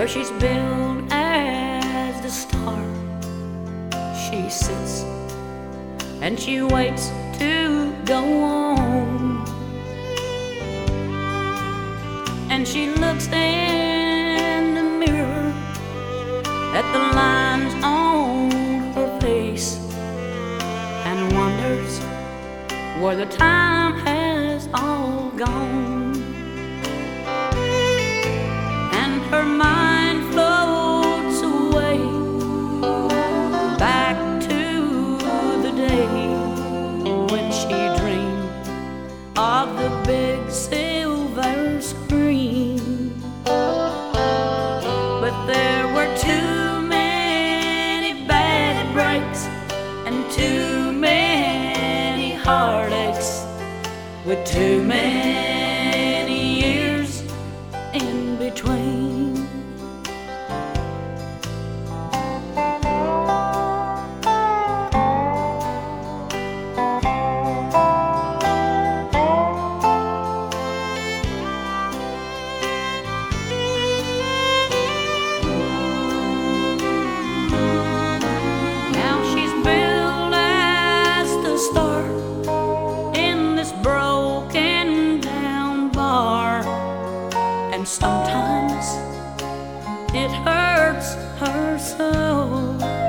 where she's billed as the star. She sits and she waits to go on, and she looks in the mirror at the lines on her face and wonders where the time has all gone. And her mind floats away back to the day when she dreamed of the big silver screen. But there were too many bad breaks and too many heartaches, with too many years in between. Now she's billed as the star in this broken down bar, and sometimes it hurts her so.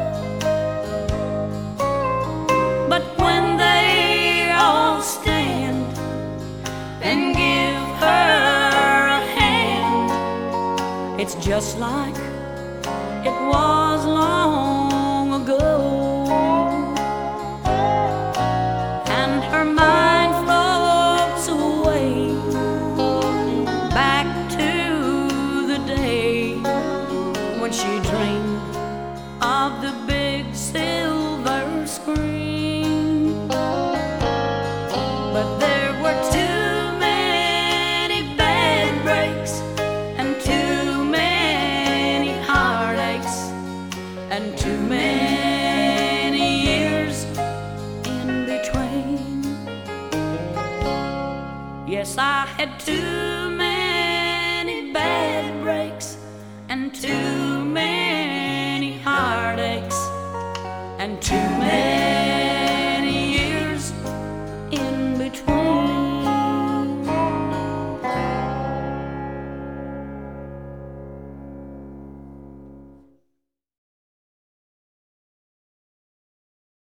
But when they all stand and give her a hand, it's just like it was long ago. And her mind floats away back to the day when she dreamed of the big silver screen. But there were too many bad breaks and too many heartaches and too many years in between. Yes, I had too